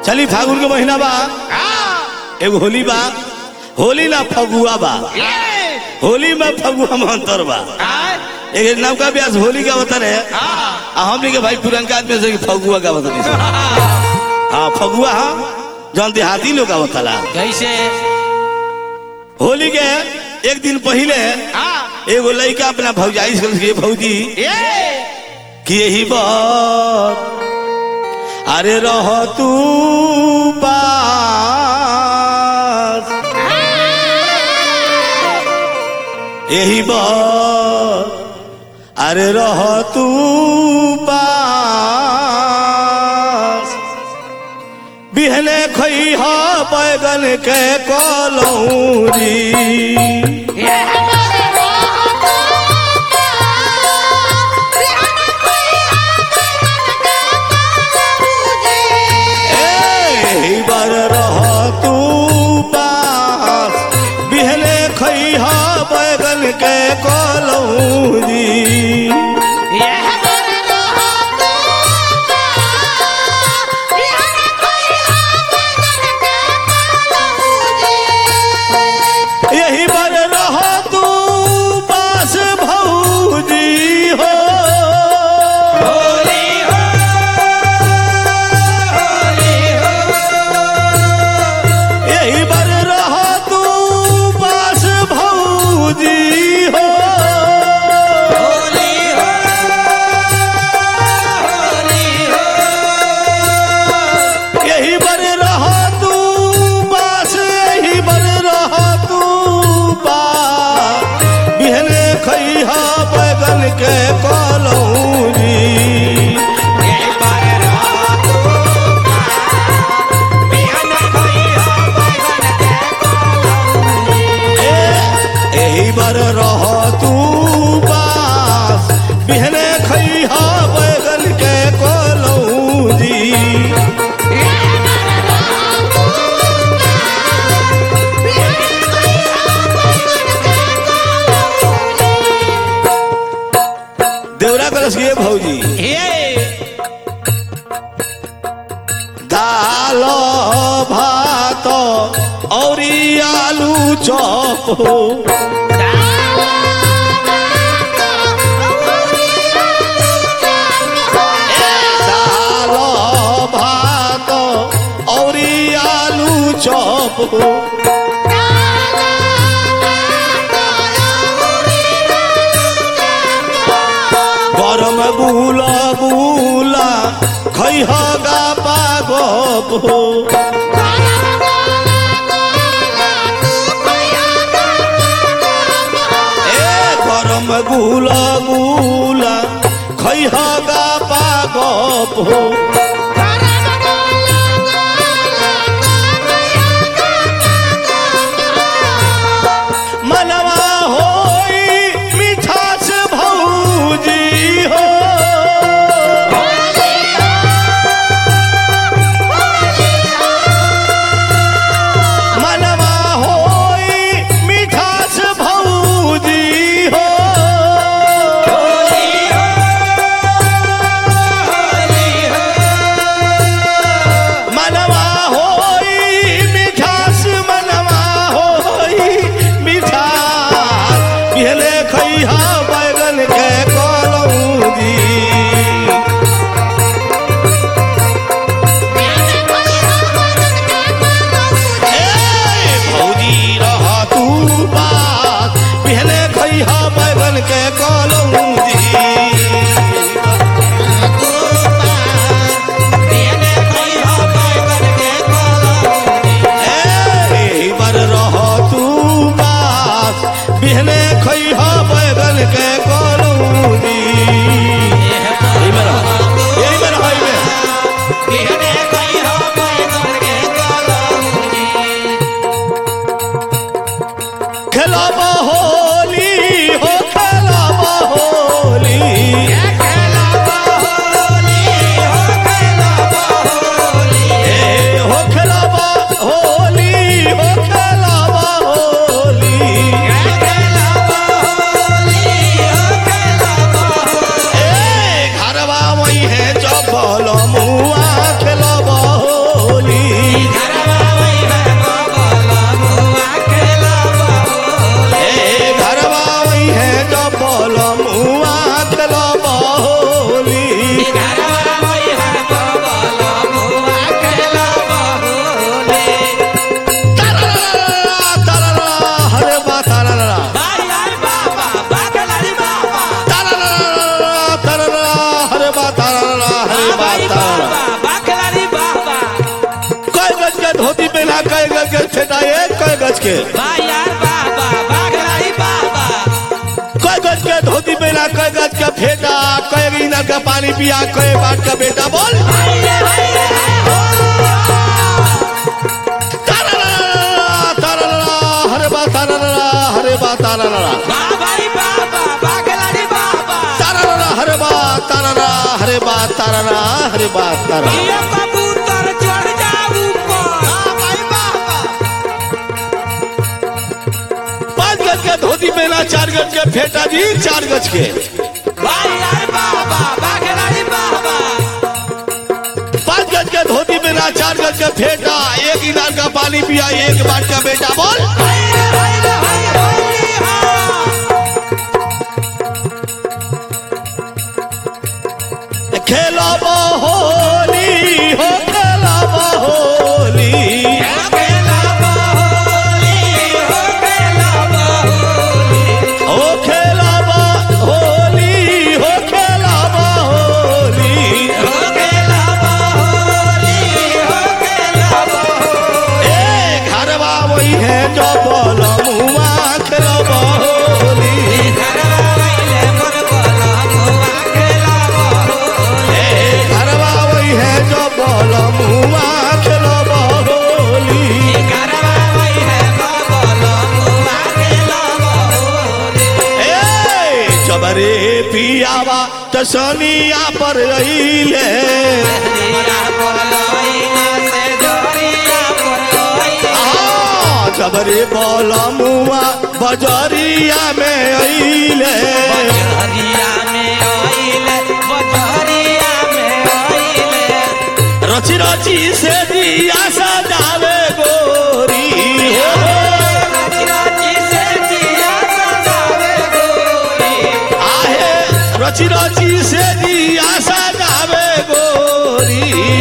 चली फागुन के महीना बा एगो होली बा होली ना फगुआ बा होली में फगुआ में अंतर बा एक नवका ब्यास होली का बता रहे हमने के भाई पुरनका आदमी से फगुआ का बता हाँ फगुआ हाँ जौन देहाती लोग का बताला कैसे होली के एक दिन पहले एगो लड़का अपना भौजाई से भौजी कि यही बात अरे रह तू पास यही बात अरे रह तू पास बिहले खई हा बैगन के कलौरी के कलौरी यही बर रह तू पास भौजी हो होली हो होली हो यही बर रह तू पास भौजी हो होली हो होली हो यही बर रह तू पास यही बर रह तू पास बिहने खैहा बैगन के कलौरी यही बर रह तू पास बिहने खैहा बैगन के कलौरी देवरा कलश के भौजी दाल भात और आलू चॉप हो दाल भात और आलू चॉप हो गरम बुला बुला खैहा गा पागप हो गरम गुला गुला खैहा गा पागप हो मनवा होई मिठास भौजी हो मनवा होई मिठास भौजी हो होली हो होली हो धोती पहना कई गज के फेटा एक कई गज के यार बाबा बागलाई बाबा कई गज के धोती पहना कई गज के फेटा कई इनर का पानी पिया कई बाट का बेटा बोल हरे बा तारा बाबाई बाबा बागलाई बाबा हरे बा तारा ये कबूतर चढ़ जा ऊपर बाबाई बाबा 5 गज के धोती पहना 4 गज के फेटा जी 4 गज के यार बाबा बागलाई बाबा 5 गज के धोती पहना 4 गज के फेटा एक इनार का पानी पिया एक बाट का बेटा बोल खेलब होली हो खेलब होली ओ खेलब होली हो खेलब होली ए घरवा वही है जो बोल मुआ खेलब होली घरवा वही है जो बोल मुआ खेलब होली जबरे पियावा तसनिया पर रहीले जबरे बोल मुआ बजरिया में अइले रची रची से दिया सजावे गोरी आहे रची रची से दिया सजावे गोरी